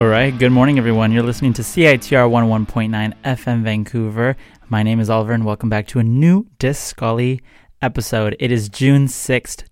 All right, good morning, everyone. You're listening to CITR 101.9 FM Vancouver. My name is Oliver, and welcome back to a new Disc Scully episode. It is June 6th,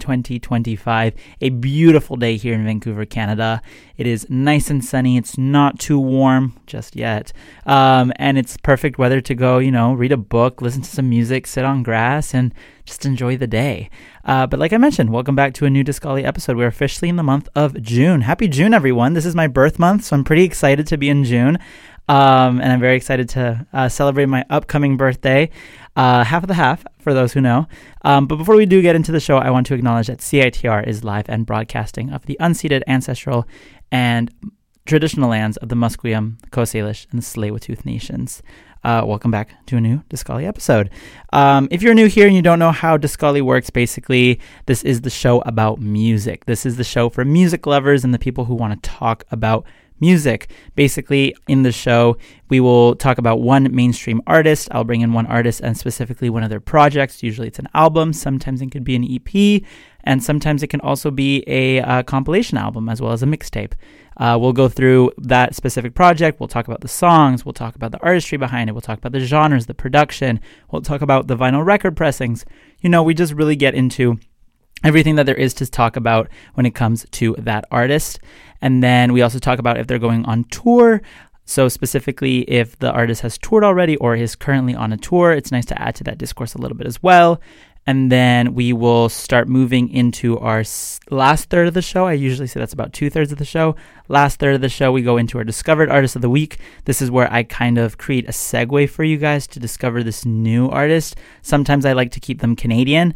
2025, a beautiful day here in Vancouver, Canada. It is nice and sunny. It's not too warm just yet, and it's perfect weather to go, read a book, listen to some music, sit on grass, and just enjoy the day. But like I mentioned, welcome back to a new Disc Scully episode. We're officially in the month of June. Happy June, everyone. This is my birth month, so I'm pretty excited to be in June. And I'm very excited to celebrate my upcoming birthday, half of the half, for those who know. But before we do get into the show, I want to acknowledge that CITR is live and broadcasting of the unceded, ancestral, and traditional lands of the Musqueam, Coast Salish, and the Tsleil-Waututh nations. Welcome back to a new Disc Scully episode. If you're new here and you don't know how Disc Scully works, basically, this is the show about music. This is the show for music lovers and the people who want to talk about music. Basically, in the show, we will talk about one mainstream artist. I'll bring in one artist and specifically one of their projects. Usually it's an album. Sometimes it could be an EP. And sometimes it can also be a compilation album as well as a mixtape. We'll go through that specific project. We'll talk about the songs. We'll talk about the artistry behind it. We'll talk about the genres, the production. We'll talk about the vinyl record pressings. We just really get into everything that there is to talk about when it comes to that artist. And then we also talk about if they're going on tour. So specifically, if the artist has toured already or is currently on a tour, it's nice to add to that discourse a little bit as well. And then we will start moving into our last third of the show. I usually say that's about 2/3 of the show. Last third of the show, we go into our Discovered Artist of the Week. This is where I kind of create a segue for you guys to discover this new artist. Sometimes I like to keep them Canadian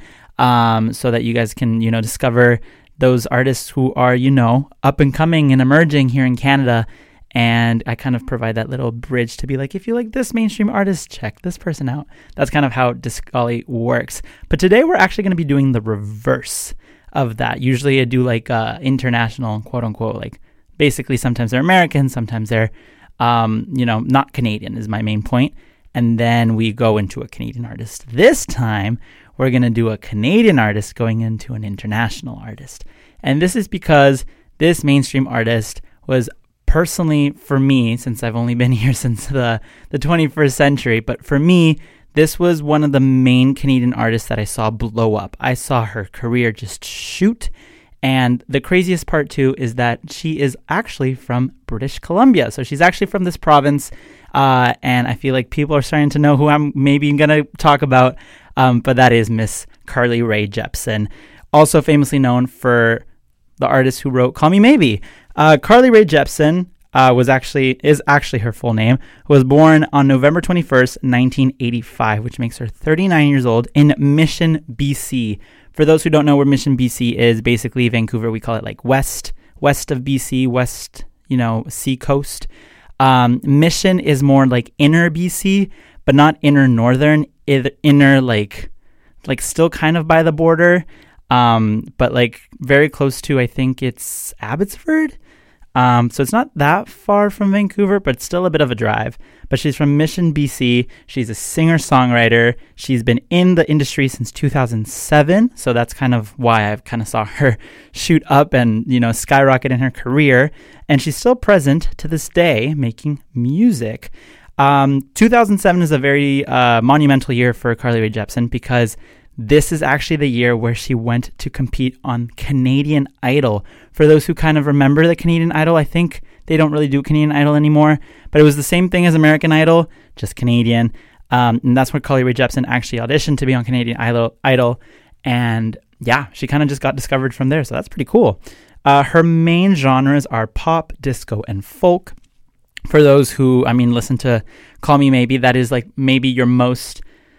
so that you guys can, discover those artists who are, up and coming and emerging here in Canada. And I kind of provide that little bridge to be like, if you like this mainstream artist, check this person out. That's kind of how Disc Scully works. But today we're actually going to be doing the reverse of that. Usually I do like international, quote unquote, like basically sometimes they're American, sometimes they're, not Canadian is my main point. And then we go into a Canadian artist. This time we're going to do a Canadian artist going into an international artist. And this is because this mainstream artist was personally, for me, since I've only been here since the 21st century, but for me, this was one of the main Canadian artists that I saw blow up. I saw her career just shoot. And the craziest part, too, is that she is actually from British Columbia. So she's actually from this province. And I feel like people are starting to know who I'm maybe going to talk about. But that is Miss Carly Rae Jepsen, also famously known for the artist who wrote Call Me Maybe. Carly Rae Jepsen is actually her full name, was born on November 21st, 1985, which makes her 39 years old in Mission, BC. For those who don't know where Mission, BC is, basically Vancouver, we call it like west of BC, west, sea coast. Mission is more like inner BC, but not inner northern, inner like still kind of by the border. But like very close to, I think it's Abbotsford. So it's not that far from Vancouver, but it's still a bit of a drive. But she's from Mission, BC. She's a singer-songwriter. She's been in the industry since 2007. So that's kind of why I've kind of saw her shoot up and, skyrocket in her career. And she's still present to this day making music. 2007 is a very monumental year for Carly Rae Jepsen because this is actually the year where she went to compete on Canadian Idol. For those who kind of remember the Canadian Idol, I think they don't really do Canadian Idol anymore, but it was the same thing as American Idol, just Canadian. And that's where Carly Rae Jepsen actually auditioned to be on Canadian Idol. And yeah, she kind of just got discovered from there. So that's pretty cool. Her main genres are pop, disco, and folk. For those who, listen to Call Me Maybe, that is like maybe your most...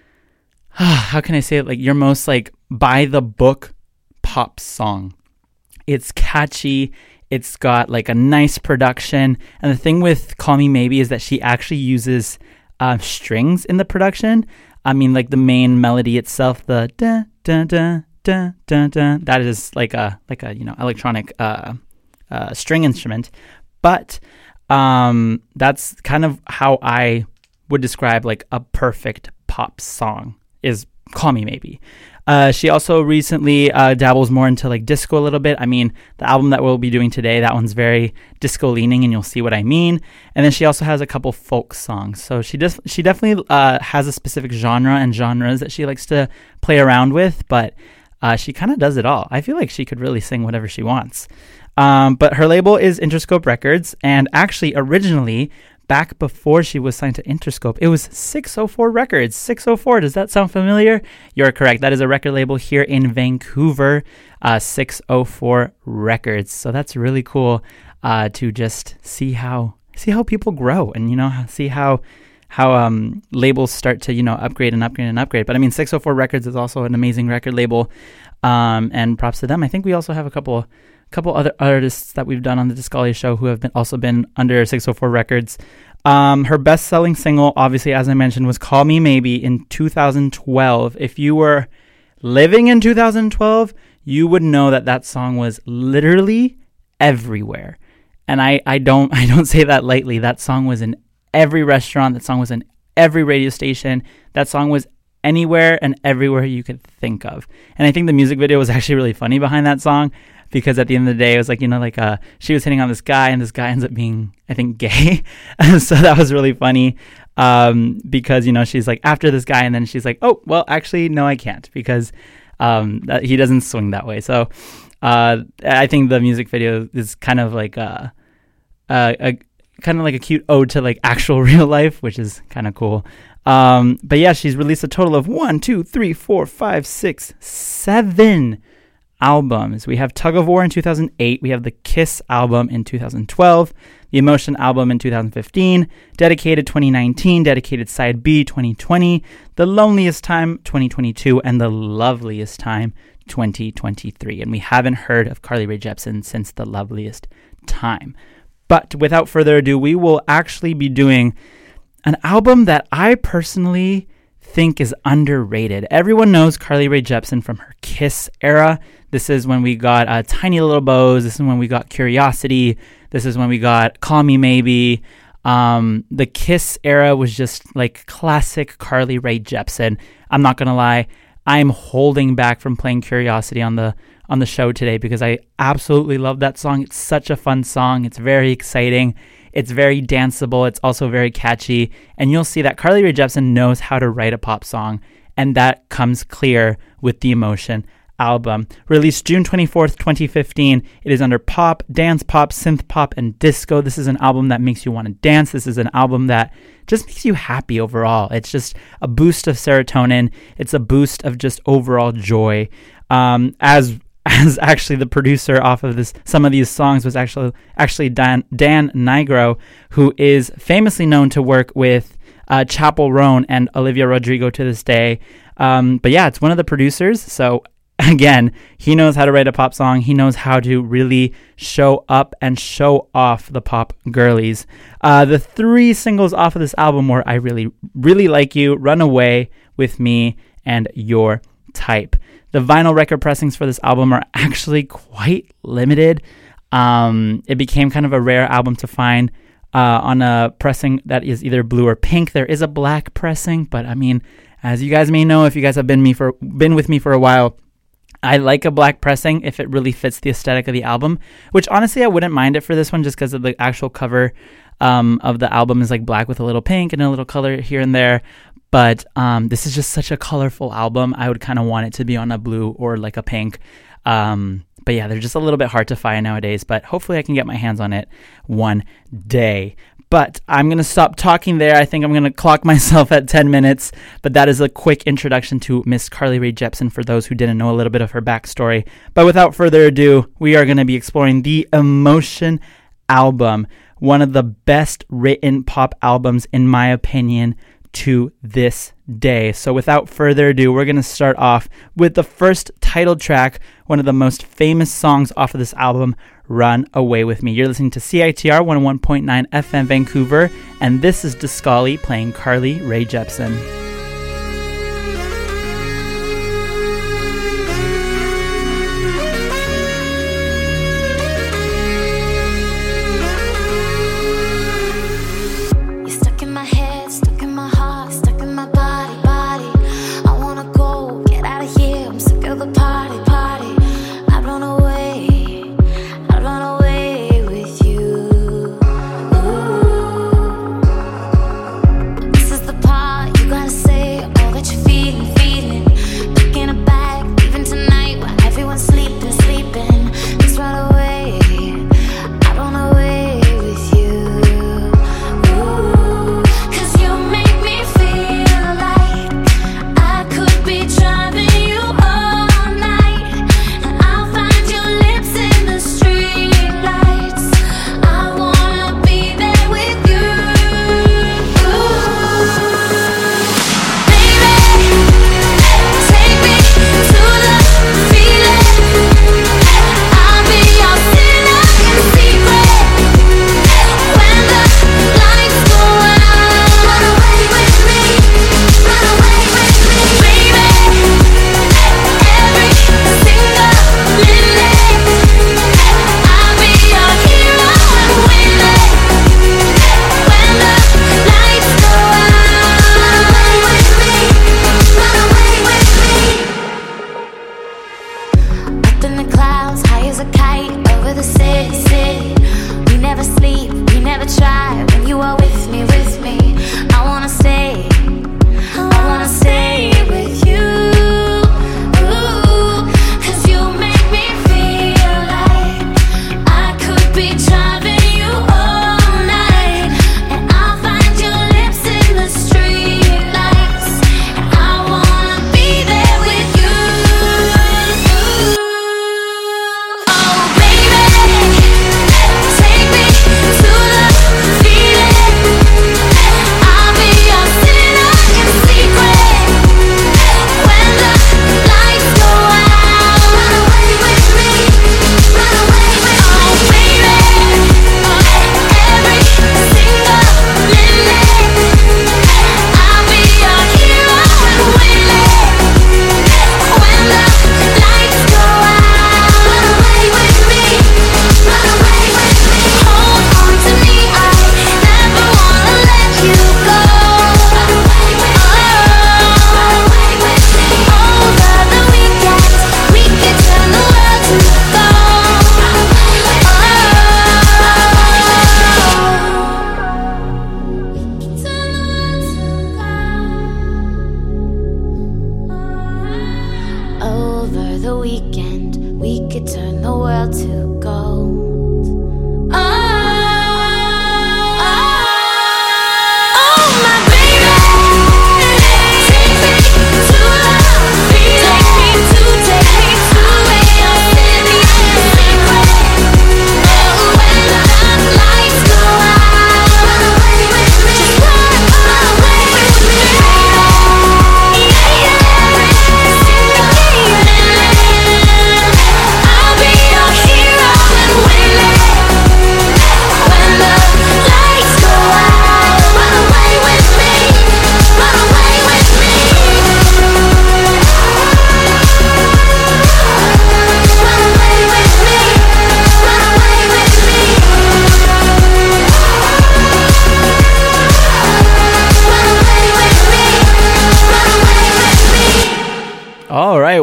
how can I say it? Like your most like by the book pop song. It's catchy. It's got like a nice production. And the thing with Call Me Maybe is that she actually uses strings in the production. Like the main melody itself, the da da da da da da. That is like a electronic string instrument. But that's kind of how I would describe like a perfect pop song. Is Call Me Maybe. She also recently dabbles more into like disco a little bit. I mean, the album that we'll be doing today, that one's very disco leaning, and you'll see what I mean. And then she also has a couple folk songs. So she definitely has a specific genre and genres that she likes to play around with, but she kind of does it all. I feel like she could really sing whatever she wants. But her label is Interscope Records, and actually originally, back before she was signed to Interscope, it was 604 Records. 604, does that sound familiar? You're correct. That is a record label here in Vancouver, 604 Records. So that's really cool to just see how people grow, and see how labels start to upgrade and upgrade and upgrade. But I mean, 604 Records is also an amazing record label, and props to them. I think we also have a couple other artists that we've done on the Discali show who have also been under 604 Records. Her best-selling single, obviously, as I mentioned, was Call Me Maybe in 2012. If you were living in 2012, you would know that song was literally everywhere. And I don't say that lightly. That song was in every restaurant. That song was in every radio station. That song was anywhere and everywhere you could think of. And I think the music video was actually really funny behind that song, because at the end of the day, it was like, she was hitting on this guy, and this guy ends up being, I think, gay. So that was really funny, because, she's like, after this guy, and then she's like, oh, well, actually, no, I can't, because he doesn't swing that way. So I think the music video is kind of like a cute ode to like actual real life, which is kind of cool. But yeah, she's released a total of 7 albums. We have Tug of War in 2008. We have the Kiss album in 2012, the Emotion album in 2015, Dedicated 2019, Dedicated Side B 2020, The Loneliest Time 2022, and The Loveliest Time 2023. And we haven't heard of Carly Rae Jepsen since The Loveliest Time. But without further ado, we will actually be doing an album that I personally think is underrated. Everyone knows Carly Rae Jepsen from her Kiss era. This is when we got Tiny Little Bows. This is when we got Curiosity. This is when we got Call Me Maybe. The Kiss era was just like classic Carly Rae Jepsen. I'm not gonna lie, I'm holding back from playing Curiosity on the show today because I absolutely love that song. It's such a fun song. It's very exciting. It's very danceable. It's also very catchy. And you'll see that Carly Rae Jepsen knows how to write a pop song, and that comes clear with the Emotion album. Released June 24th, 2015. It is under pop, dance pop, synth pop, and disco. This is an album that makes you want to dance. This is an album that just makes you happy overall. It's just a boost of serotonin. It's a boost of just overall joy. As actually the producer off of some of these songs was actually Dan Nigro, who is famously known to work with Chappell Roan and Olivia Rodrigo to this day. But yeah, it's one of the producers. So again, he knows how to write a pop song. He knows how to really show up and show off the pop girlies. The 3 singles off of this album were I Really, Really Like You, Run Away With Me, and Your Type. The vinyl record pressings for this album are actually quite limited. It became kind of a rare album to find on a pressing that is either blue or pink. There is a black pressing, but I mean, as you guys may know, if you guys have been with me for a while, I like a black pressing if it really fits the aesthetic of the album, which honestly I wouldn't mind it for this one just because of the actual cover of the album is like black with a little pink and a little color here and there. But this is just such a colorful album. I would kind of want it to be on a blue or like a pink. But yeah, they're just a little bit hard to find nowadays. But hopefully I can get my hands on it one day. But I'm going to stop talking there. I think I'm going to clock myself at 10 minutes. But that is a quick introduction to Miss Carly Rae Jepsen for those who didn't know a little bit of her backstory. But without further ado, we are going to be exploring the Emotion album. One of the best written pop albums, in my opinion, to this day. So without further ado, we're going to start off with the first title track, one of the most famous songs off of this album, Run Away With Me. You're listening to CITR 101.9 FM Vancouver, and this is Discali playing Carly Rae Jepsen. Stuck in my head, stuck in my heart, stuck in my body. I wanna go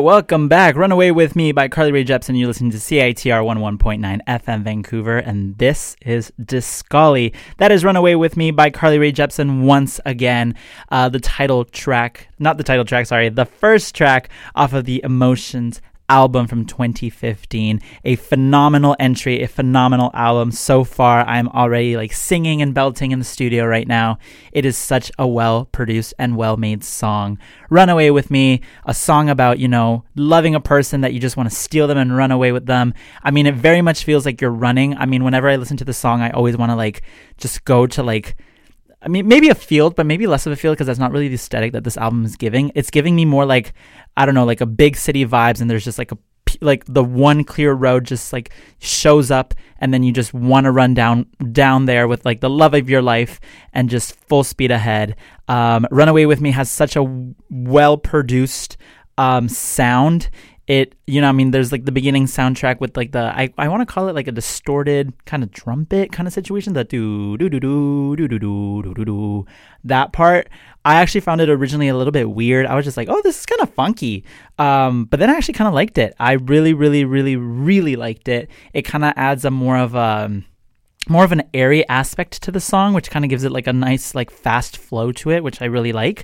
welcome back. Runaway With Me by Carly Rae Jepsen. You're listening to CITR 101.9 FM Vancouver, and this is Discali. That is Runaway With Me by Carly Rae Jepsen once again. The first track off of the Emotions album from 2015. A phenomenal entry, a phenomenal album. So far, I'm already like singing and belting in the studio right now. It is such a well-produced and well-made song. Runaway With Me, a song about, loving a person that you just want to steal them and run away with them. I mean, it very much feels like you're running. I mean, whenever I listen to the song, I always want to just go to maybe a field, but maybe less of a field because that's not really the aesthetic that this album is giving. It's giving me more a big city vibes, and there's just the one clear road just shows up, and then you just want to run down there with the love of your life and just full speed ahead. Runaway With Me has such a well-produced sound. There's the beginning soundtrack with I want to call it a distorted kind of trumpet kind of situation. The do do do do do do do do do. That part, I actually found it originally a little bit weird. I was just oh, this is kind of funky. But then I actually kind of liked it. I really, really, really, really liked it. It kind of adds a more of an airy aspect to the song, which kind of gives it a nice fast flow to it, which I really like.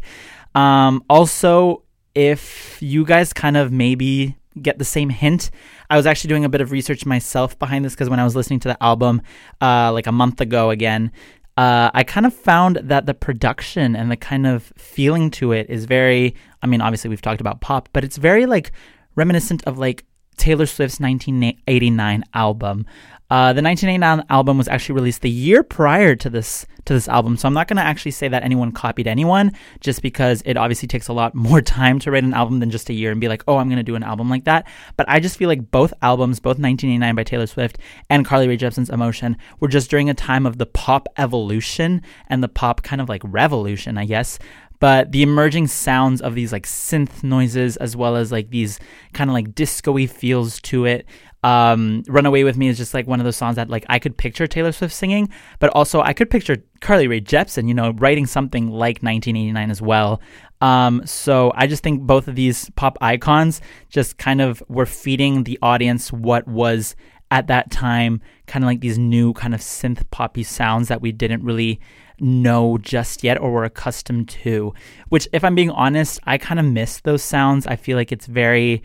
Also, if you guys kind of maybe get the same hint, I was actually doing a bit of research myself behind this because when I was listening to the album a month ago again, I kind of found that the production and the kind of feeling to it is very, obviously we've talked about pop, but it's very reminiscent of Taylor Swift's 1989 album. The 1989 album was actually released the year prior to this album, so I'm not going to actually say that anyone copied anyone, just because it obviously takes a lot more time to write an album than just a year and be oh, I'm going to do an album like that. But I just feel both albums, both 1989 by Taylor Swift and Carly Rae Jepsen's Emotion, were just during a time of the pop evolution and the pop kind of revolution, I guess. But the emerging sounds of these synth noises, as well as these kind of disco-y feels to it. Runaway With Me is just one of those songs that I could picture Taylor Swift singing, but also I could picture Carly Rae Jepsen, writing something like 1989 as well. So I just think both of these pop icons just kind of were feeding the audience what was at that time kind of these new kind of synth poppy sounds that we didn't really know just yet or were accustomed to, which, if I'm being honest, I kind of miss those sounds. I feel it's very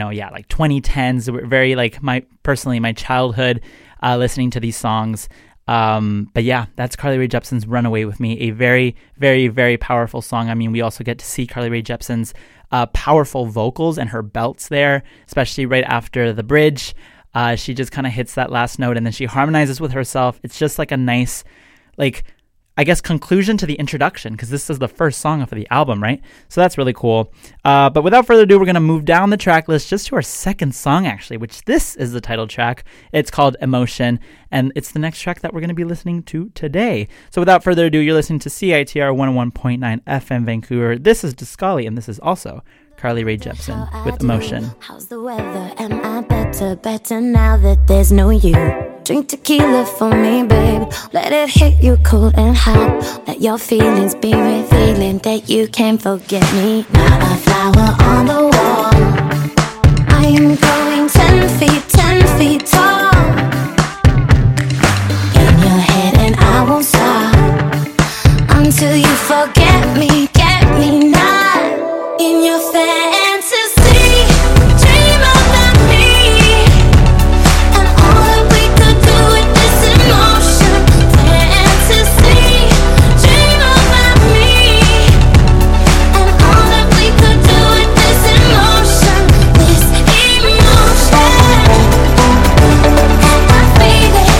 2010s, very my childhood listening to these songs. But yeah, that's Carly Rae Jepsen's Runaway With Me, a very, very, very powerful song. We also get to see Carly Rae Jepsen's powerful vocals and her belts there, especially right after the bridge. She just kind of hits that last note and then she harmonizes with herself. It's just a nice, conclusion to the introduction, because this is the first song off of the album, right? So that's really cool. But without further ado, we're going to move down the track list just to our second song, actually, which this is the title track. It's called Emotion, and it's the next track that we're going to be listening to today. So without further ado, you're listening to CITR 101.9 FM Vancouver. This is Discali, and this is also Carly Rae Jepsen with Emotion. How's the weather? Am I better now that there's no you? Drink tequila for me, babe. Let it hit you cold and hot. Let your feelings be revealing that you can't forget me. Not a flower on the wall. I am growing 10 feet tall. In your head and I won't stop until you forget me, get me not in your fantasy. Dream about me and all that we could do with this emotion. Fantasy. Dream about me and all that we could do with this emotion. This emotion, I feel it.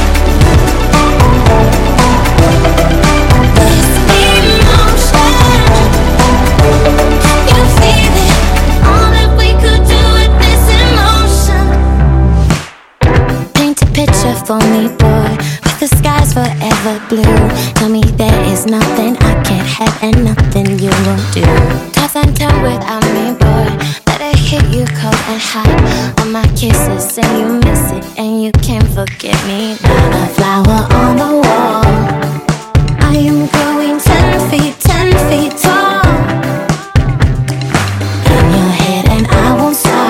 This emotion, you feel it. All that we could do with this emotion. Paint a picture for me, boy, with the skies forever blue. Tell me there is nothing I can't have and nothing you won't do. Toss and turn without me, boy. Let it hit you cold and hot. All my kisses and you miss it and you can't forget me. Not a flower on the wall. I am growing 10 feet tall. In your head and I won't stop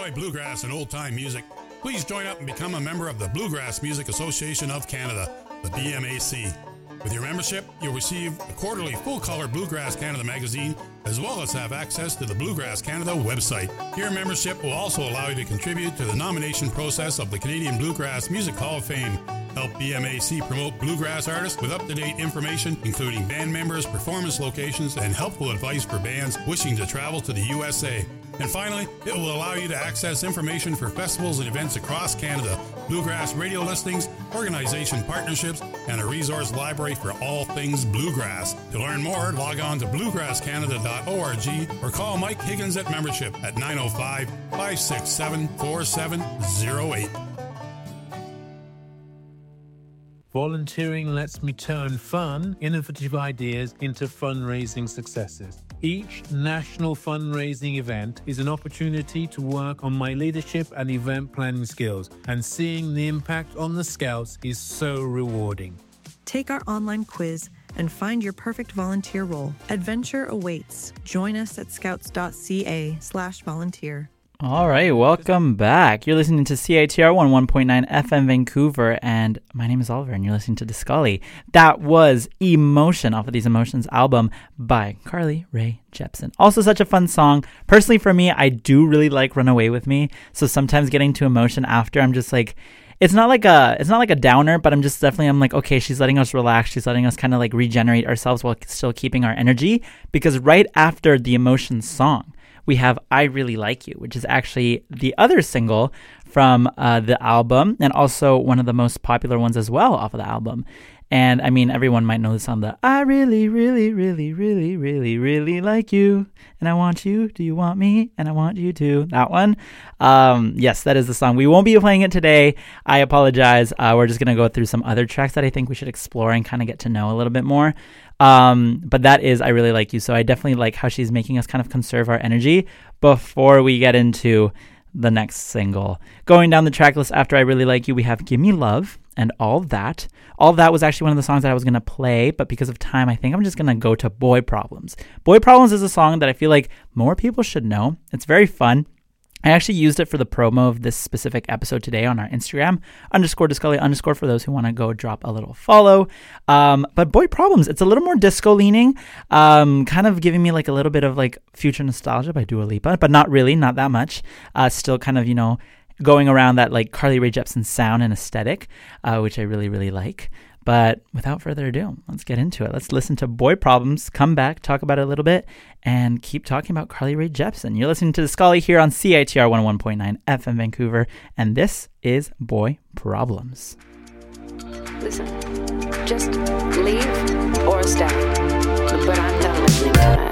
enjoy bluegrass and old-time music, please join up and become a member of the Bluegrass Music Association of Canada, the BMAC. With your membership, you'll receive a quarterly full-color Bluegrass Canada magazine, as well as have access to the Bluegrass Canada website. Your membership will also allow you to contribute to the nomination process of the Canadian Bluegrass Music Hall of Fame. Help BMAC promote bluegrass artists with up-to-date information, including band members, performance locations, and helpful advice for bands wishing to travel to the USA. And finally, it will allow you to access information for festivals and events across Canada, bluegrass radio listings, organization partnerships, and a resource library for all things bluegrass. To learn more, log on to bluegrasscanada.org or call Mike Higgins at membership at 905-567-4708. Volunteering lets me turn fun, innovative ideas into fundraising successes. Each national fundraising event is an opportunity to work on my leadership and event planning skills, and seeing the impact on the Scouts is so rewarding. Take our online quiz and find your perfect volunteer role. Adventure awaits. Join us at scouts.ca/volunteer. All right, welcome back. You're listening to CITR 101.9 FM Vancouver, and my name is Oliver, and you're listening to Discully. That was Emotion off of These Emotions album by Carly Rae Jepsen. Also such a fun song. Personally, for me, I do really like Run Away With Me, so sometimes getting to Emotion after, I'm just like, it's not like a downer, but I'm like, okay, she's letting us relax. She's letting us kind of like regenerate ourselves while still keeping our energy, because right after the Emotion song, we have I Really Like You, which is actually the other single from the album, and also one of the most popular ones as well off of the album. And I mean, everyone might know the song, the I really, really, really, really, really, really like you, and I want you, do you want me, and I want you too. That one. Yes, that is the song. We won't be playing it today. I apologize. We're just going to go through some other tracks that I think we should explore and kind of get to know a little bit more. But that is I Really Like You. So I definitely like how she's making us kind of conserve our energy before we get into the next single. Going down the track list after I Really Like You, we have Give Me Love and All That. All That was actually one of the songs that I was going to play, but because of time, I think I'm just going to go to Boy Problems. Boy Problems is a song that I feel like more people should know. It's very fun. I actually used it for the promo of this specific episode today on our Instagram, _Discully_ for those who want to go drop a little follow. But Boy Problems, it's a little more disco leaning, kind of giving me like a little bit of like future nostalgia by Dua Lipa, but not really, not that much. Still kind of, going around that like Carly Rae Jepsen sound and aesthetic, which I really, really like. But without further ado, let's get into it. Let's listen to Boy Problems, come back, talk about it a little bit, and keep talking about Carly Rae Jepsen. You're listening to Discully here on CITR 101.9 FM Vancouver, and this is Boy Problems. Listen, just leave or stay, but I'm done listening to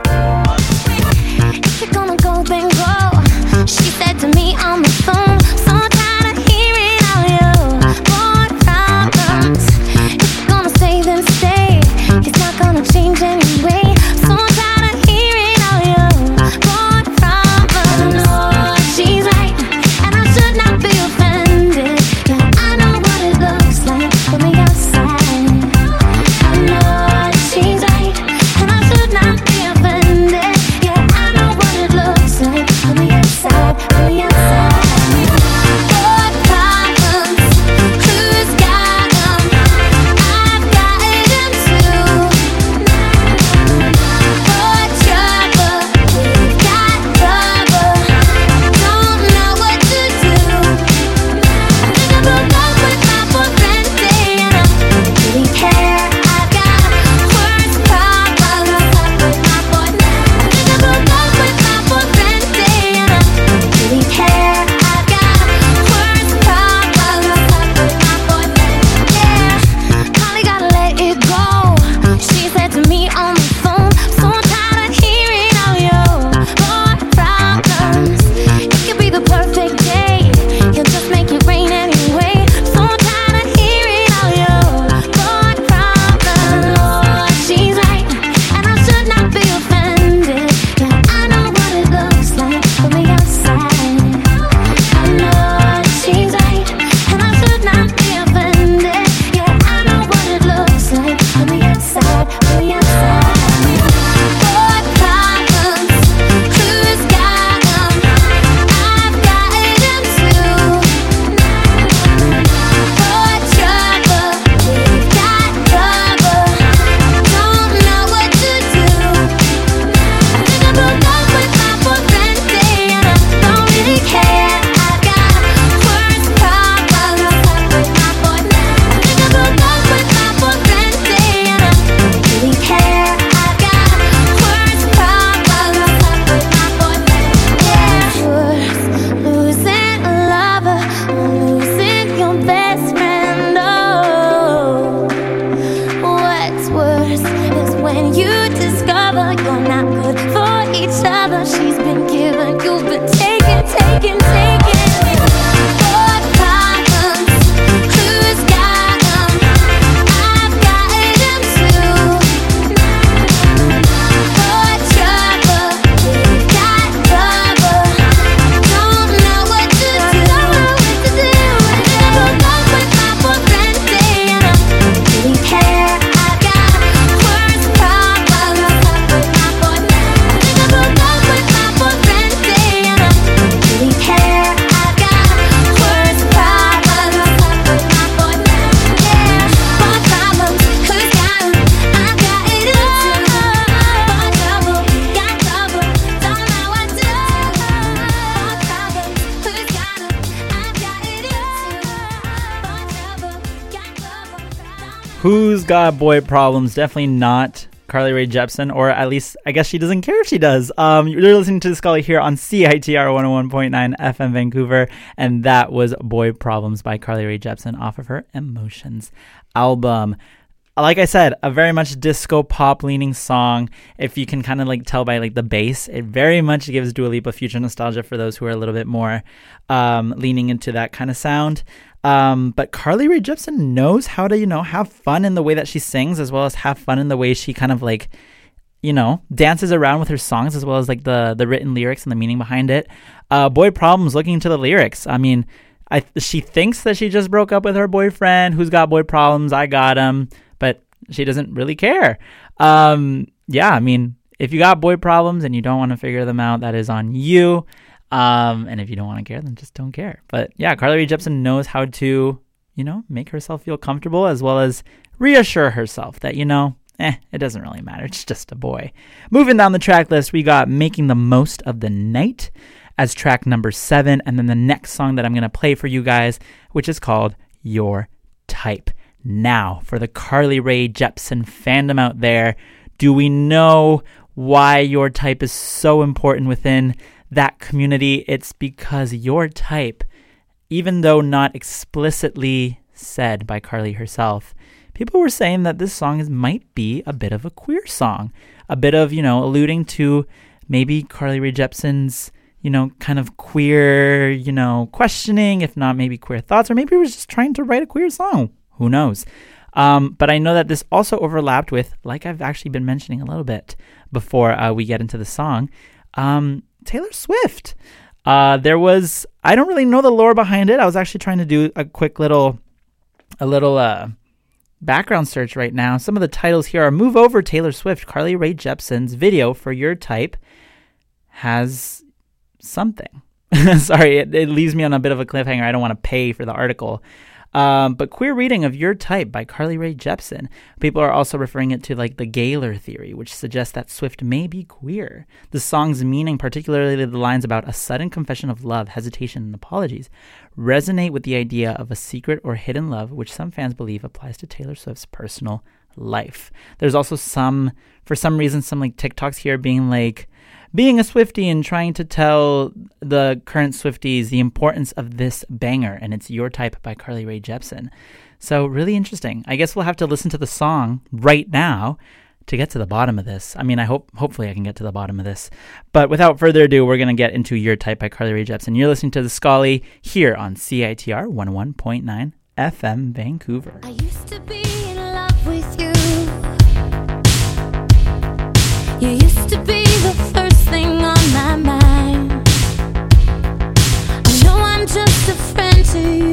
it. If you're gonna go, then go. She said to me on the phone, so tired of hearing all your boy problems. If you're gonna stay, then stay. It's not gonna change anyway. So tired of hearing all your boy problems. I know she's right, and I should not be offended. Yeah, I know what it looks like from the outside. I know she's right, and I should not Who's Got Boy Problems? Definitely not Carly Rae Jepsen, or at least I guess she doesn't care if she does. You're listening to Scully here on CITR 101.9 FM Vancouver, and that was Boy Problems by Carly Rae Jepsen off of her Emotions album. Like I said, a very much disco pop leaning song. If you can kind of like tell by like the bass, it very much gives Dua Lipa future nostalgia for those who are a little bit more leaning into that kind of sound. But Carly Rae Jepsen knows how to, have fun in the way that she sings, as well as have fun in the way she kind of like, dances around with her songs, as well as like the written lyrics and the meaning behind it. Boy Problems, looking into the lyrics. I mean, she thinks that she just broke up with her boyfriend. Who's got boy problems? I got him. But she doesn't really care. Yeah, I mean, if you got boy problems and you don't want to figure them out, that is on you. And if you don't want to care, then just don't care. But yeah, Carly Rae Jepsen knows how to, make herself feel comfortable, as well as reassure herself that, it doesn't really matter. It's just a boy. Moving down the track list, we got Making the Most of the Night as track number 7. And then the next song that I'm going to play for you guys, which is called Your Type. Now, for the Carly Rae Jepsen fandom out there, do we know why Your Type is so important within that community? It's because Your Type, even though not explicitly said by Carly herself, people were saying that this song might be a bit of a queer song, a bit of, alluding to maybe Carly Rae Jepsen's, kind of queer, questioning, if not maybe queer thoughts, or maybe he was just trying to write a queer song. Who knows? But I know that this also overlapped with, like I've actually been mentioning a little bit before we get into the song, Taylor Swift. I don't really know the lore behind it. I was actually trying to do a quick little background search right now. Some of the titles here are Move Over Taylor Swift. Carly Rae Jepsen's video for Your Type has something. Sorry, it leaves me on a bit of a cliffhanger. I don't want to pay for the article. But queer reading of Your Type by Carly Rae Jepsen. People are also referring it to like the Gaylor theory, which suggests that Swift may be queer. The song's meaning, particularly the lines about a sudden confession of love, hesitation, and apologies, resonate with the idea of a secret or hidden love, which some fans believe applies to Taylor Swift's personal life. There's also for some reason, some like TikToks here being like, being a Swiftie and trying to tell the current Swifties the importance of this banger, and it's Your Type by Carly Rae Jepsen. So really interesting. I guess we'll have to listen to the song right now to get to the bottom of this. I mean, hopefully I can get to the bottom of this. But without further ado, we're going to get into Your Type by Carly Rae Jepsen. You're listening to The Scully here on CITR 101.9 FM Vancouver. I used to be in love with you. You used to be the first thing on my mind. I know I'm just a friend to you,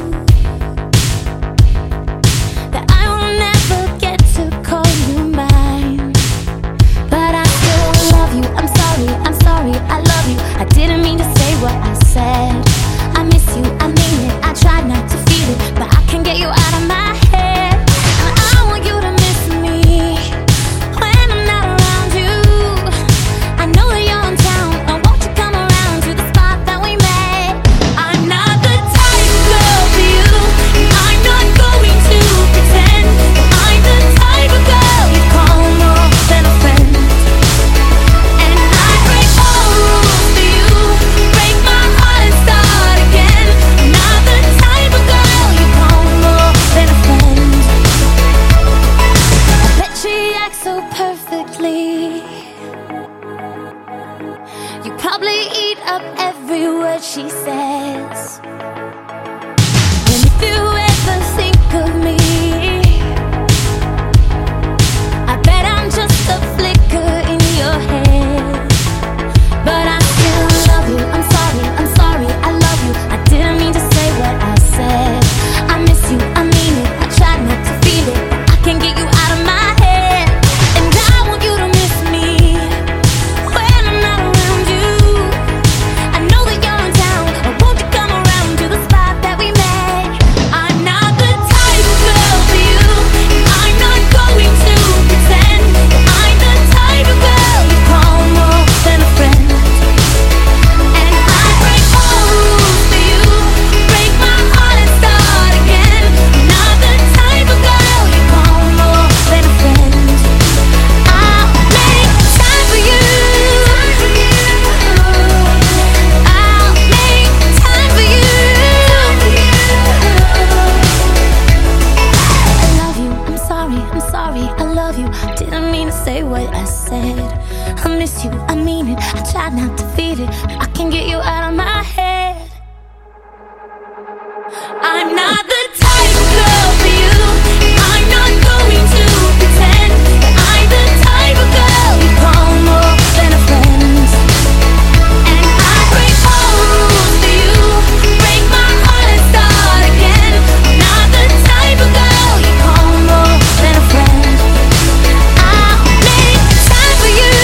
that I will never get to call you mine. But I still love you. I'm sorry, I love you. I didn't mean to say what I said. I miss you, I mean it. I tried not to feel it, but I can't get you out of my head. And I want you to miss me when I'm not around you. I know that you're in town, and won't you come around to the spot that we met? I'm not the type girl for you. I'm not going to pretend. I'm the type of girl you call more than a friend. And I break all rules for you, break my heart and start again. I'm not the type of girl you call more than a friend. I bet she acts so perfectly. You probably eat up every word she says. And if you ever think of me, I bet I'm just a flicker in your head. But I still love you. I'm sorry, I love you. I didn't mean to say what I said. I miss you, I mean it. I tried not to feel it, but I can't get you out of my head. And I want you to miss me when I'm not around you. I know that you're in town, but won't you come around to I mean it. I try not to feed it. I can get you out of my head. I'm not the type of girl for you. I'm not going to pretend that I'm the type of girl you call more than a friend. And I break all rules for you, break my heart and start again. I'm not the type of girl you call more than a friend. I'll make time for you.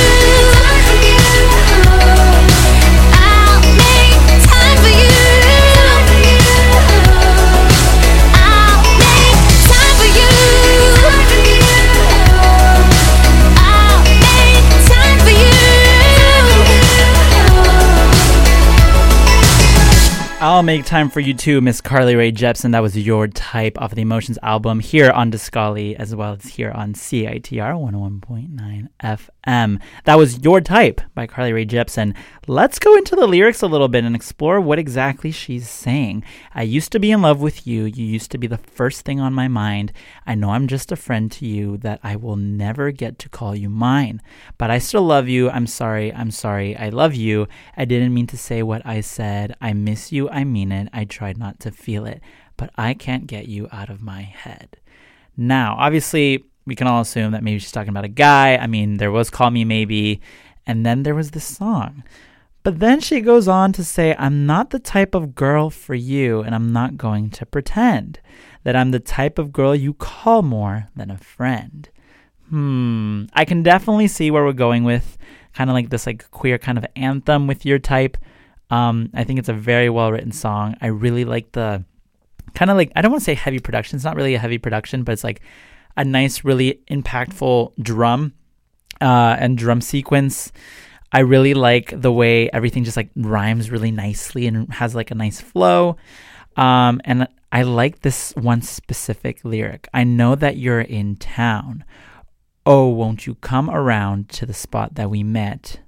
I'll make time for you. I'll make time for you too, Miss Carly Rae Jepsen. That was Your Type off of the Emotions album here on Discali, as well as here on CITR 101.9 FM. That was Your Type by Carly Rae Jepsen. Let's go into the lyrics a little bit and explore what exactly she's saying. I used to be in love with you. You used to be the first thing on my mind. I know I'm just a friend to you that I will never get to call you mine. But I still love you. I'm sorry. I love you. I didn't mean to say what I said. I miss you. I mean it. I tried not to feel it. But I can't get you out of my head. Now, obviously, we can all assume that maybe she's talking about a guy. I mean, there was Call Me Maybe. And then there was this song. But then she goes on to say, I'm not the type of girl for you, and I'm not going to pretend that I'm the type of girl you call more than a friend. I can definitely see where we're going with kind of like this like queer kind of anthem with Your Type. I think it's a very well-written song. I really like the kind of like, I don't want to say heavy production. It's not really a heavy production, but it's like a nice, really impactful drum and drum sequence. I really like the way everything just like rhymes really nicely and has like a nice flow. And I like this one specific lyric. I know that you're in town. Oh, won't you come around to the spot that we met?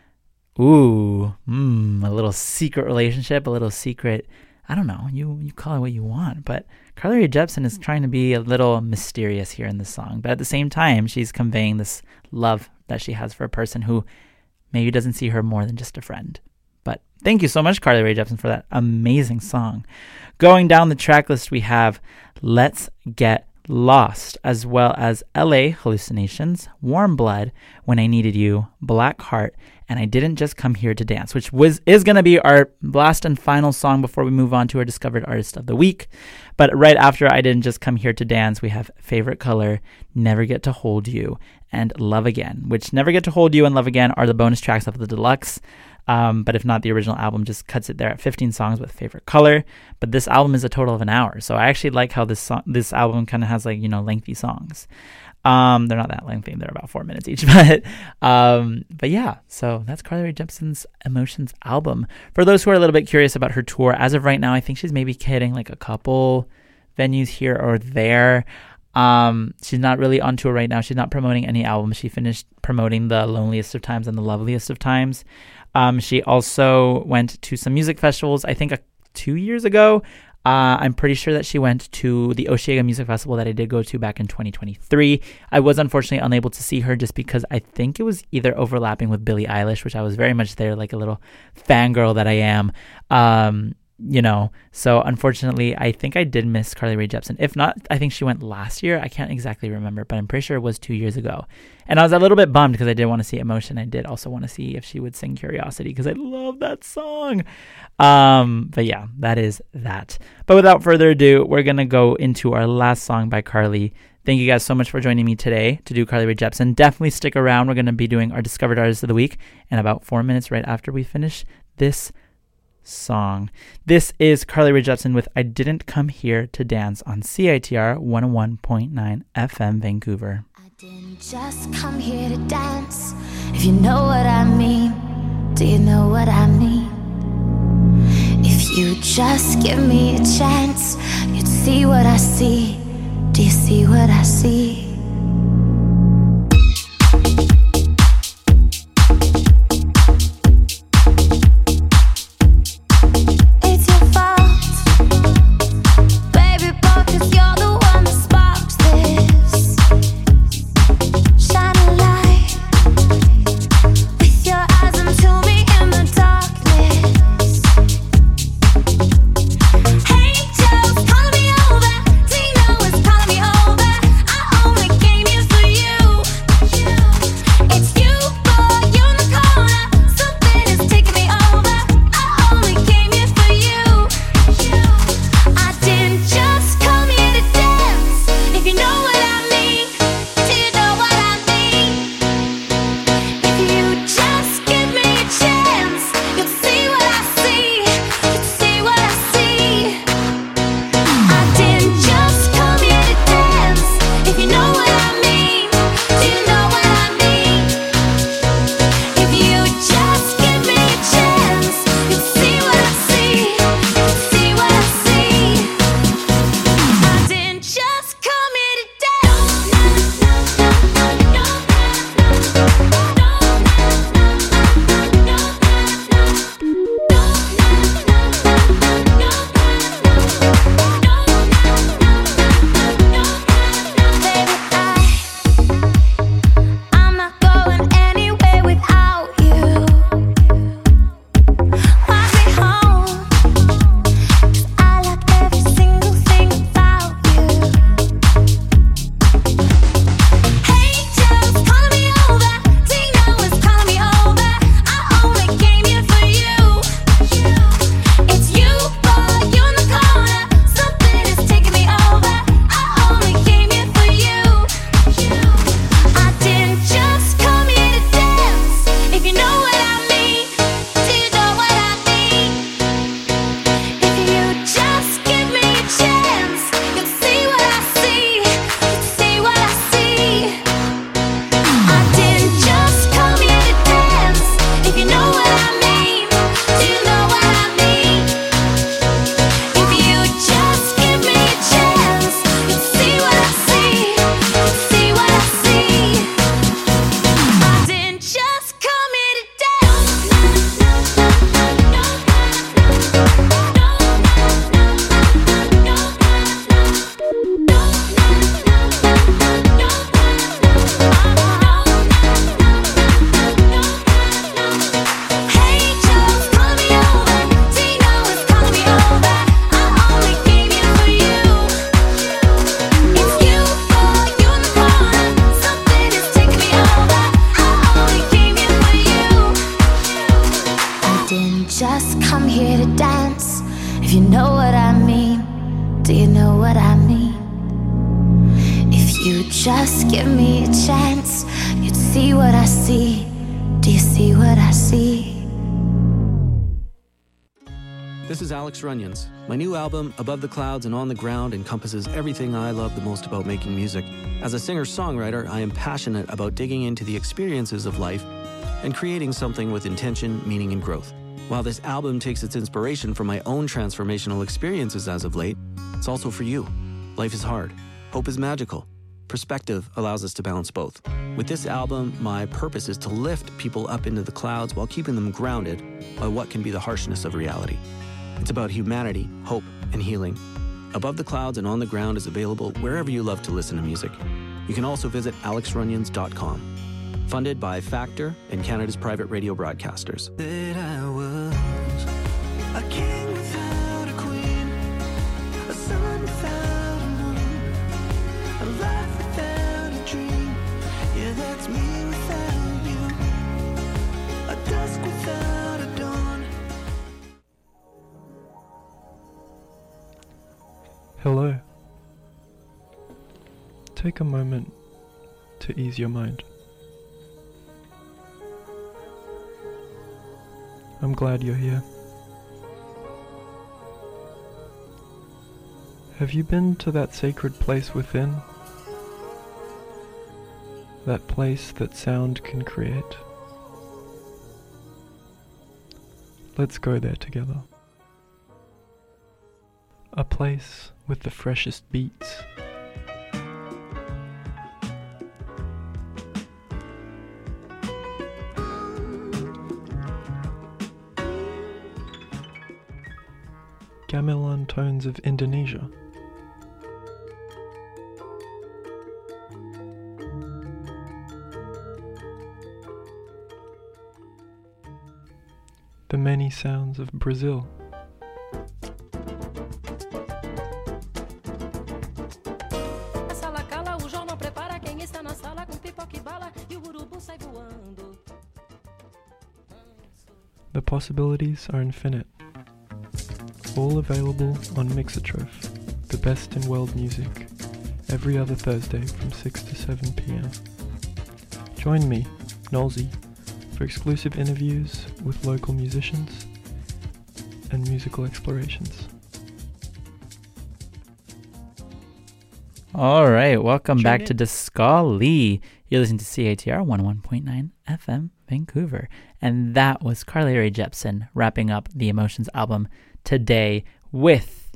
Ooh, a little secret relationship, a little secret, I don't know, you call it what you want. But Carly Rae Jepsen is trying to be a little mysterious here in this song. But at the same time, she's conveying this love that she has for a person who maybe doesn't see her more than just a friend. But thank you so much, Carly Rae Jepsen, for that amazing song. Going down the track list, we have Let's Get Lost, as well as LA Hallucinations, Warm Blood, When I Needed You, Black Heart, and I Didn't Just Come Here to Dance, which is going to be our last and final song before we move on to our Discovered Artist of the Week. But right after I Didn't Just Come Here to Dance, we have Favorite Color, Never Get to Hold You, and Love Again, which Never Get to Hold You and Love Again are the bonus tracks of the deluxe. But if not, the original album just cuts it there at 15 songs with Favorite Color. But this album is a total of an hour. So I actually like how this album kind of has like, lengthy songs. They're not that lengthy. They're about 4 minutes each. But yeah, so that's Carly Rae Jepsen's Emotions album. For those who are a little bit curious about her tour, as of right now, I think she's maybe hitting like a couple venues here or there. She's not really on tour right now. She's not promoting any albums. She finished promoting The Loneliest of Times and The Loveliest of Times. She also went to some music festivals, I think 2 years ago. I'm pretty sure that she went to the Osheaga Music Festival that I did go to back in 2023. I was unfortunately unable to see her just because I think it was either overlapping with Billie Eilish, which I was very much there like a little fangirl that I am. So unfortunately, I think I did miss Carly Rae Jepsen. If not, I think she went last year. I can't exactly remember, but I'm pretty sure it was 2 years ago. And I was a little bit bummed because I did want to see Emotion. I did also want to see if she would sing Curiosity because I love that song. But yeah, that is that. But without further ado, we're going to go into our last song by Carly. Thank you guys so much for joining me today to do Carly Rae Jepsen. Definitely stick around. We're going to be doing our Discovered Artist of the Week in about 4 minutes right after we finish this song. This is Carly Rae Jepsen with I Didn't Come Here to Dance on CITR 101.9 FM Vancouver. I didn't just come here to dance. If you know what I mean, do you know what I mean? If you just give me a chance, you'd see what I see. Do you see what I see? With your just come here to dance, if you know what I mean, do you know what I mean? If you just give me a chance, you'd see what I see. Do you see what I see? This is Alex Runyons. My new album, Above the Clouds and On the Ground, encompasses everything I love the most about making music. As a singer-songwriter, I am passionate about digging into the experiences of life and creating something with intention, meaning, and growth. While this album takes its inspiration from my own transformational experiences as of late, it's also for you. Life is hard. Hope is magical. Perspective allows us to balance both. With this album, my purpose is to lift people up into the clouds while keeping them grounded by what can be the harshness of reality. It's about humanity, hope, and healing. Above the Clouds and On the Ground is available wherever you love to listen to music. You can also visit alexrunyons.com. Funded by Factor and Canada's private radio broadcasters. That I was a king without a queen, a sun without a moon, a life without a dream. Yeah, that's me without you, a dusk without a dawn. Hello. Take a moment to ease your mind. I'm glad you're here. Have you been to that sacred place within? That place that sound can create? Let's go there together. A place with the freshest beats. Gamelan tones of Indonesia. The many sounds of Brazil. The possibilities are infinite. All available on Mixotroph, the best in world music, every other Thursday from 6 to 7 p.m. Join me, Nolsey, for exclusive interviews with local musicians and musical explorations. All right, welcome back to Discali. You're listening to CITR 101.9 FM Vancouver. And that was Carly Rae Jepsen wrapping up the Emotions album today with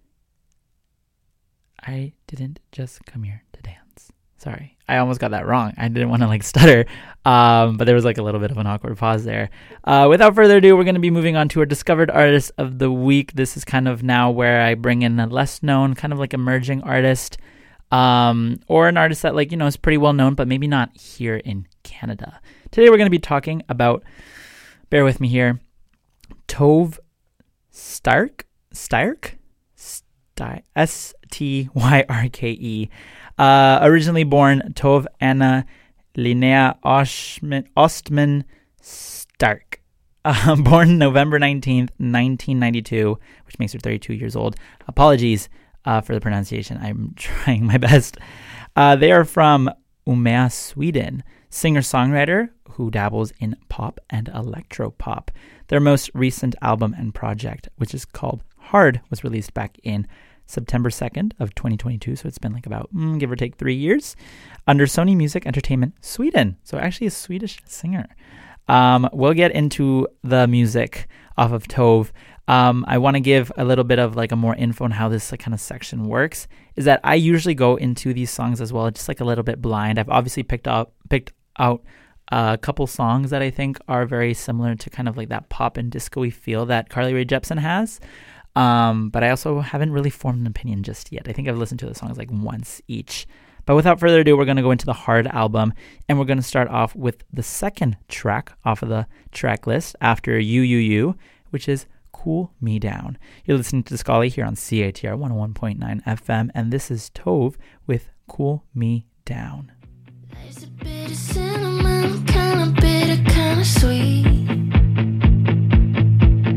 I Didn't Just Come Here to Dance. Sorry, I almost got that wrong. I didn't want to stutter, but there was a little bit of an awkward pause there. Without further ado, we're going to be moving on to our Discovered Artist of the Week. This is kind of now where I bring in a less known, kind of emerging artist, or an artist that is pretty well known, but maybe not here in Canada. Today we're going to be talking about, bear with me here, Tove Styrke, Styrke. Originally born Tove Anna Linnea Ostman Styrke. Born November 19th, 1992, which makes her 32 years old. Apologies for the pronunciation. I'm trying my best. They are from Umeå, Sweden. Singer-songwriter who dabbles in pop and electro-pop. Their most recent album and project, which is called Hard, was released back in September 2nd of 2022, so it's been about, give or take 3 years, under Sony Music Entertainment Sweden. So actually a Swedish singer. We'll get into the music off of Tove. I want to give a little bit of a more info on how this kind of section works, is that I usually go into these songs as well, just a little bit blind. I've obviously picked out a couple songs that I think are very similar to kind of that pop and disco-y feel that Carly Rae Jepsen has. But I also haven't really formed an opinion just yet. I think I've listened to the songs once each. But without further ado, we're going to go into the Hard album, and we're going to start off with the second track off of the track list after You, which is Cool Me Down. You're listening to Discali here on CITR 101.9 FM, and this is Tove with Cool Me Down. There's a bit of cinnamon, kinda bitter, kinda sweet.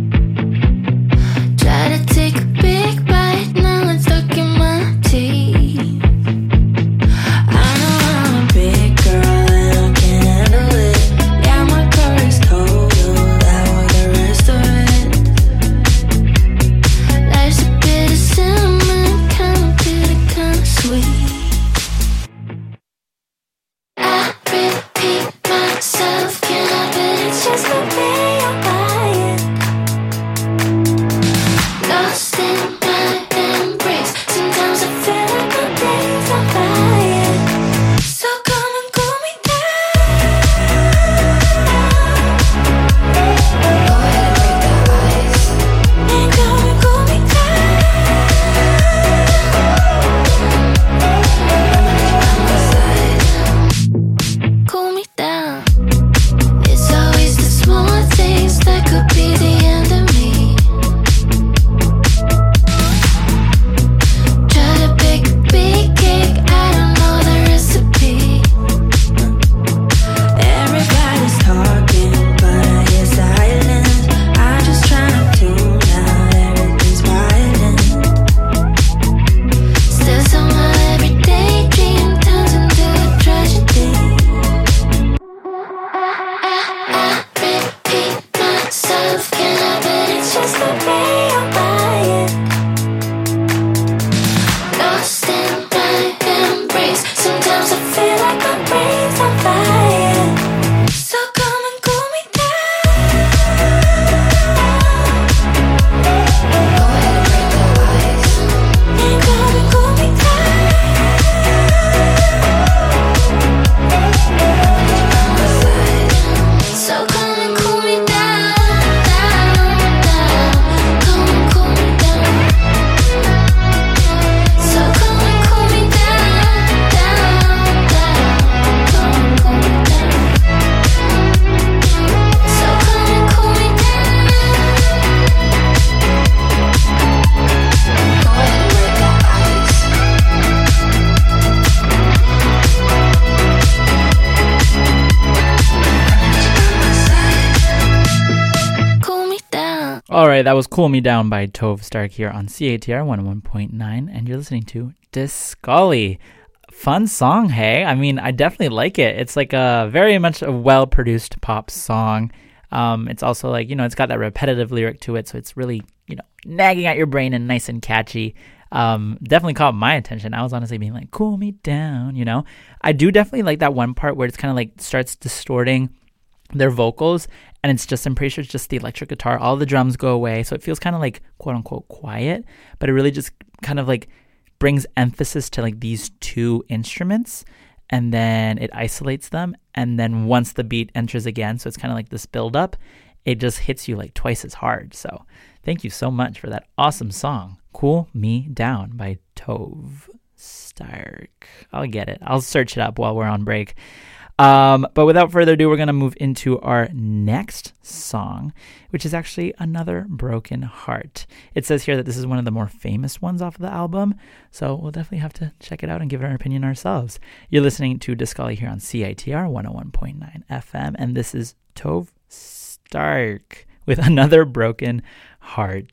All right, that was Cool Me Down by Tove Stark here on CATR 101.9, and you're listening to Discolly. Fun song, hey? I mean, I definitely like it. It's like a very much a well-produced pop song. It's also like, it's got that repetitive lyric to it, so it's really, nagging at your brain and nice and catchy. Definitely caught my attention. I was honestly being like, cool me down, I do definitely like that one part where it's kind of like starts distorting their vocals, and it's just, I'm pretty sure it's just the electric guitar. All the drums go away, so it feels kind of like quote unquote quiet, but it really just kind of like brings emphasis to like these two instruments, and then it isolates them, and then once the beat enters again, so it's kind of like this build up, it just hits you like twice as hard. So thank you so much for that awesome song, Cool Me Down by Tove Stark. I'll get it. I'll search it up while we're on break. But without further ado, we're going to move into our next song, which is actually Another Broken Heart. It says here that this is one of the more famous ones off of the album, so we'll definitely have to check it out and give it our opinion ourselves. You're listening to Discolly here on CITR 101.9 FM, and this is Tove Stark with Another Broken Heart.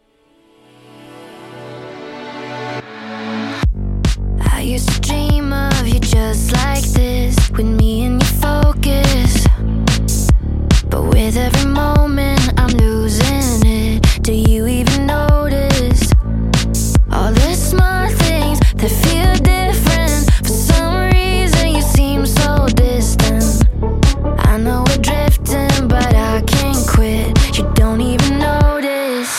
I used to dream of you just like this, with me in your focus. But with every moment I'm losing it. Do you even notice all the small things that feel different? For some reason you seem so distant. I know we're drifting, but I can't quit. You don't even notice.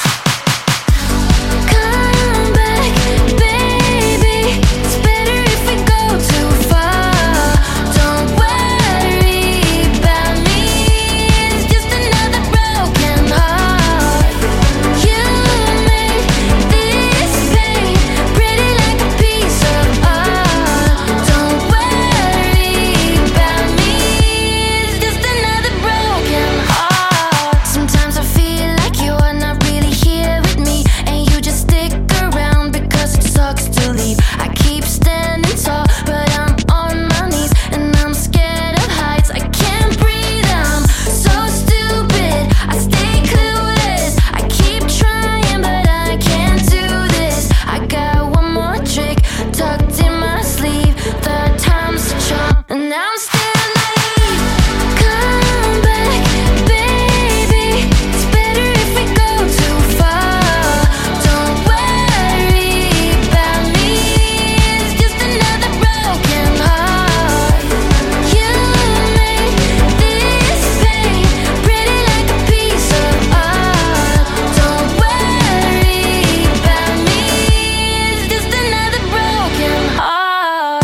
Come back, baby. It's better if we go too far. Don't worry about me. It's just another broken heart. You make this pain pretty like a piece of art. Don't worry about me. It's just another broken heart. Sometimes I feel like you are not really here with me, and you just stick around because it sucks to leave. I keep standing tall, but I'm on my knees, and I'm scared of heights. I can't breathe, I'm so stupid. I stay clueless. I keep trying, but I can't do this. I got one more trick tucked in my sleeve. Third time's the charm, and I'm still naive. Come back, baby. It's better if we go too far. Don't worry about me. It's just another broken heart. You make this pain pretty like a piece of art. Don't worry about me. It's just another broken heart.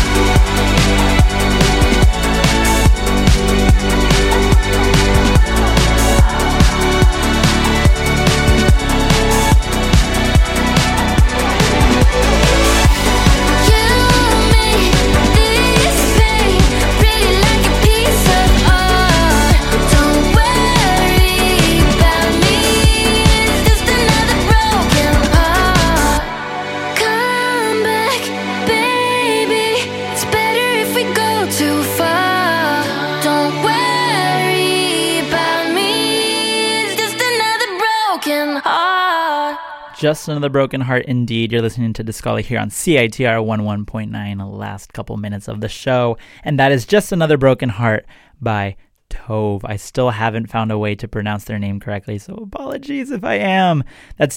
You make this pain pretty like a piece of art. Don't worry about me. It's just another broken heart. Come back, baby. It's better if we go too far. Don't worry about me. It's just another broken heart. Just Another Broken Heart indeed. You're listening to Discolly here on CITR 11.9, the last couple minutes of the show. And that is Just Another Broken Heart by Tove. I still haven't found a way to pronounce their name correctly, so apologies if I am. That's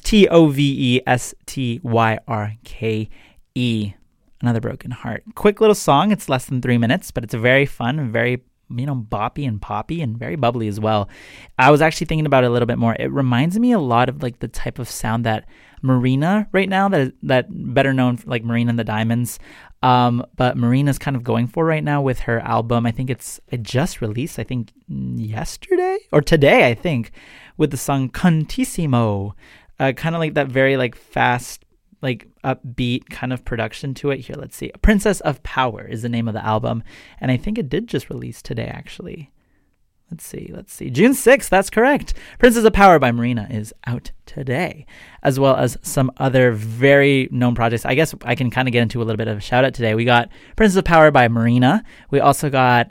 TOVESTYRKE. Another Broken Heart. Quick little song. It's less than 3 minutes, but it's very fun, very boppy and poppy and very bubbly as well. I was actually thinking about it a little bit more. It reminds me a lot of like the type of sound that Marina right now, that better known for like Marina and the Diamonds, but Marina's kind of going for right now with her album. I think it just released, I think yesterday or today, I think, with the song Cantissimo. Kind of like that very like fast, like upbeat kind of production to it. Here, let's see. Princess of Power is the name of the album, and I think it did just release today, actually. Let's see. June 6th, that's correct. Princess of Power by Marina is out today, as well as some other very known projects. I guess I can kind of get into a little bit of a shout out today. We got Princess of Power by Marina. We also got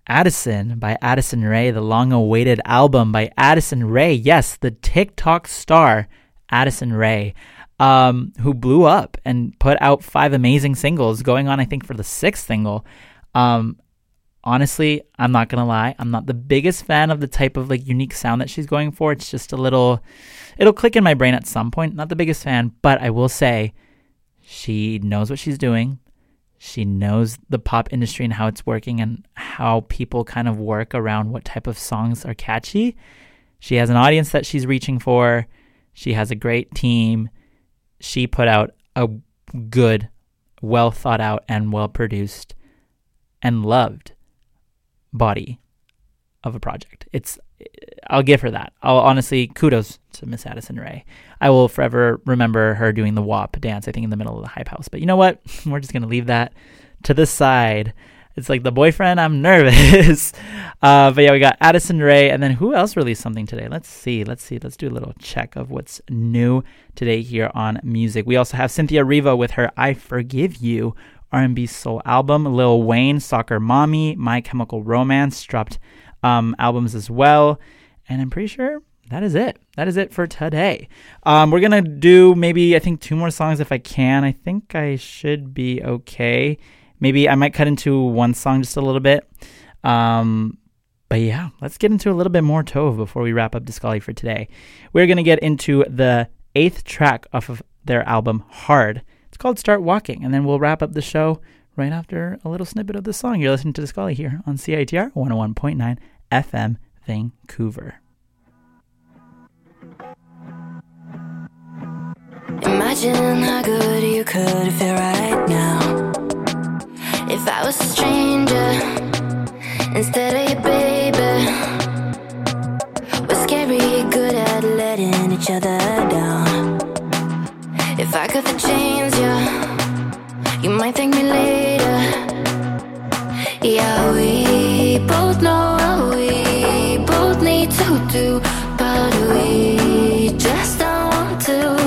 Addison by Addison Rae, the long-awaited album by Addison Rae. Yes, the TikTok star Addison Rae, who blew up and put out 5 amazing singles, going on, I think, for the 6th single. Honestly, I'm not gonna lie, I'm not the biggest fan of the type of like unique sound that she's going for. It's just a little, it'll click in my brain at some point. Not the biggest fan, but I will say she knows what she's doing. She knows the pop industry and how it's working and how people kind of work around what type of songs are catchy. She has an audience that she's reaching for. She has a great team. She put out a good, well thought out and well produced and loved body of a project. I'll give her that. I'll honestly, kudos to Miss Addison Rae. I will forever remember her doing the WAP dance, I think, in the middle of the Hype House. But you know what? We're just going to leave that to the side. It's like the boyfriend, I'm nervous. But yeah, we got Addison Rae. And then who else released something today? Let's see. Let's do a little check of what's new today here on music. We also have Cynthia Erivo with her I Forgive You R&B soul album. Lil Wayne, Soccer Mommy, My Chemical Romance dropped albums as well. And I'm pretty sure that is it. That is it for today. We're going to do maybe, I think, 2 more songs if I can. I think I should be okay. Maybe I might cut into one song just a little bit. But yeah, let's get into a little bit more Tove before we wrap up Discali for today. We're going to get into the 8th track off of their album, Hard. It's called Start Walking. And then we'll wrap up the show right after a little snippet of the song. You're listening to Discali here on CITR 101.9 FM Vancouver. Imagine how good you could feel right now if I was a stranger instead of your baby. We're scary good at letting each other down. If I could change you, you might thank me later. Yeah, we both know what we both need to do, but we just don't want to.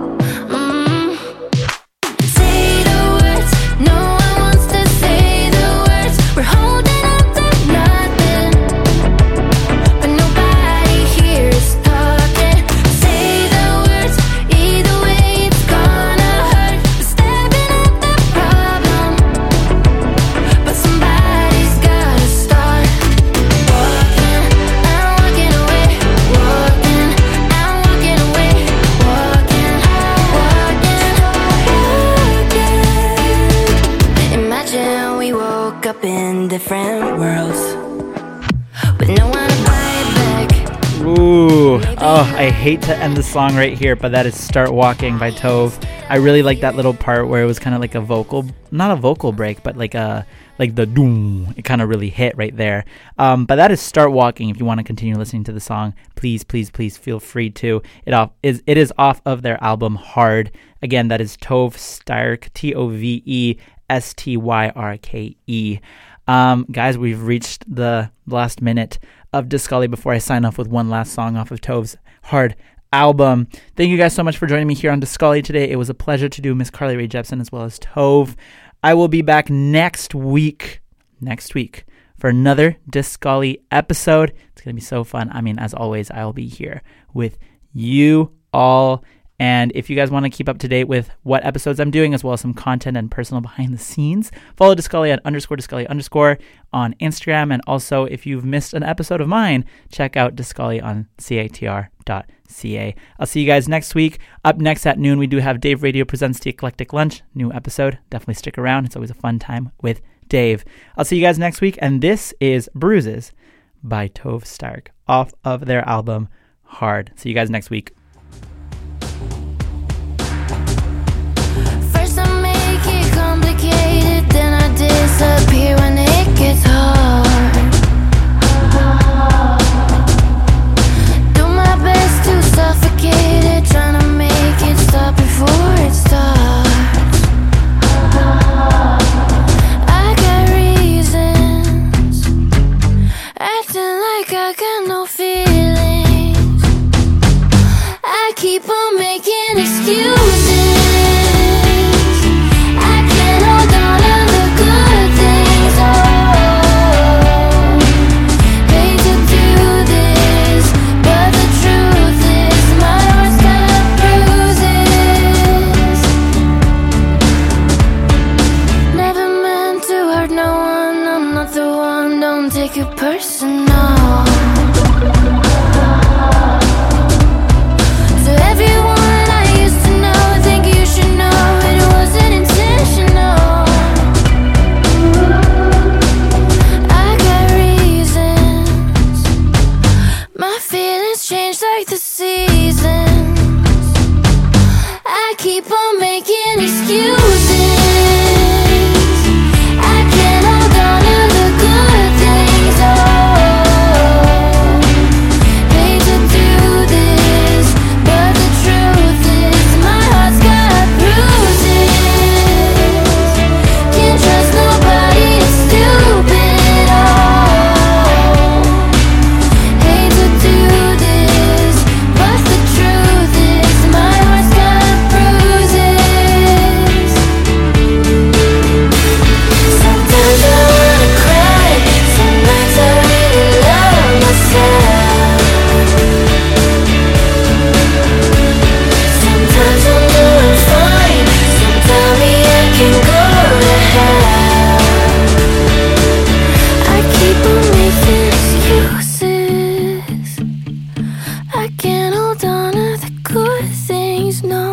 Say the words, no one wants to say the words. We're holding on to nothing, but nobody here is talking. Say the words, either way it's gonna hurt. We're stabbing at the problem, but somebody's gotta start. Walking, I'm walking away. Walking, I'm walking away. Walking, walking. Imagine we woke up in different worlds with no one to buy back. Ooh, oh, I hate to end the song right here, but that is Start Walking by Tove. I really like that little part where it was kind of like a vocal, not a vocal break, but like the doom. It kind of really hit right there. But that is Start Walking. If you want to continue listening to the song, please feel free to. It is off of their album Hard. Again, that is Tove Styrke, TOVESTYRKE. Guys, we've reached the last minute of Discali before I sign off with one last song off of Tove's Hard album. Thank you guys so much for joining me here on Discali today. It was a pleasure to do Miss Carly Rae Jepsen as well as Tove. I will be back next week for another Discali episode. It's going to be so fun. I mean, as always, I'll be here with you all. And if you guys want to keep up to date with what episodes I'm doing, as well as some content and personal behind the scenes, follow Discali at _Discali_ on Instagram. And also, if you've missed an episode of mine, check out Discali on CITR.ca. I'll see you guys next week. Up next at noon, we do have Dave Radio Presents The Eclectic Lunch. New episode. Definitely stick around. It's always a fun time with Dave. I'll see you guys next week. And this is Bruises by Tove Styrke off of their album Hard. See you guys next week. Complicated, then I disappear when it gets hard. Do my best to suffocate it, trying to make it stop before it starts. I got reasons, acting like I got no feelings. I keep on making excuses. I can't hold on to the good things. Oh, take the seasons. I keep on making excuses. I can't hold on to the good things. Oh, hate to do this, but the truth is my heart's got bruises. Can't trust nobody, it's stupid. Oh, hate to do this, but the truth is my heart's got bruises. Sometimes I wanna cry, some nights I really love myself. Sometimes I'm doing fine, some tell me I can go to hell. I keep on making excuses. I can't hold on to the good things, no.